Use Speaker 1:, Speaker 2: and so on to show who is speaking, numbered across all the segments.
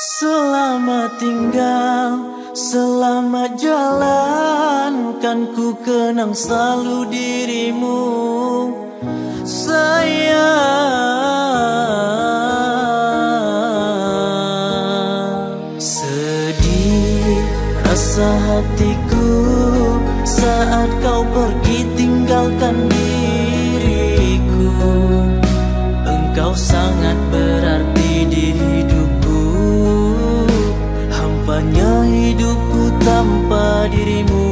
Speaker 1: Selamat tinggal, selamat jalan, kan ku kenang selalu dirimu, sayang. Sedih rasa hatiku saat kau pergi tinggalkan diriku. Engkau sangat berarti di hidupku, hampanya hidupku tanpa dirimu.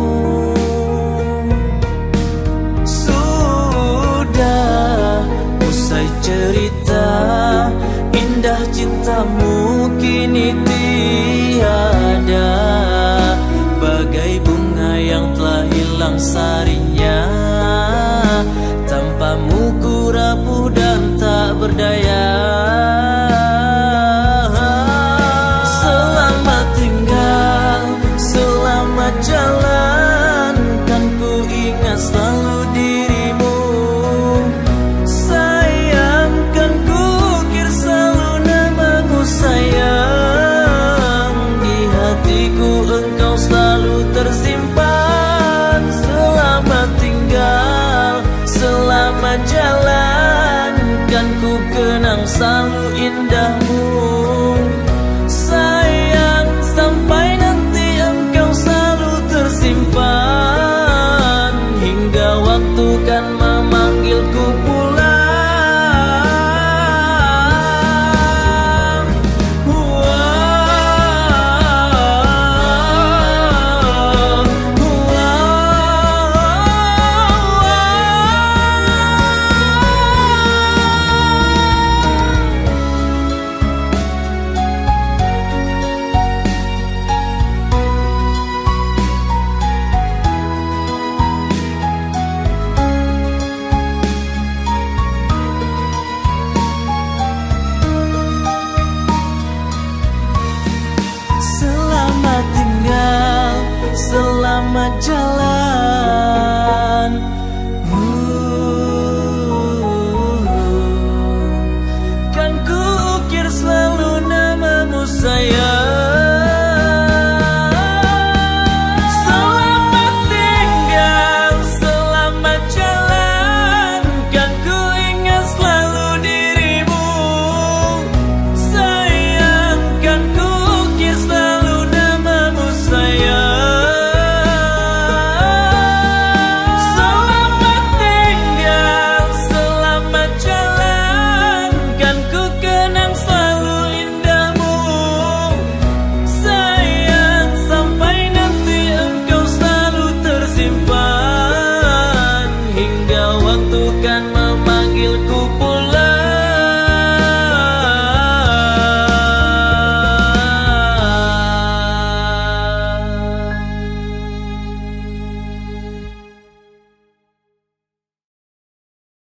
Speaker 1: Sudah usai cerita, indah cintamu kini tiada, bagai bunga yang telah hilang sarinya. Tanpamu ku rapuh dan tak berdaya. Selamat tinggal, selamat jalan, kan ku ingat selalu dirimu, sayang. Kan ku ukir selalu namamu, sayang. Di hatiku engkau selalu tersimpan. Selamat tinggal, selamat jalan, kan ku kenang selalu indah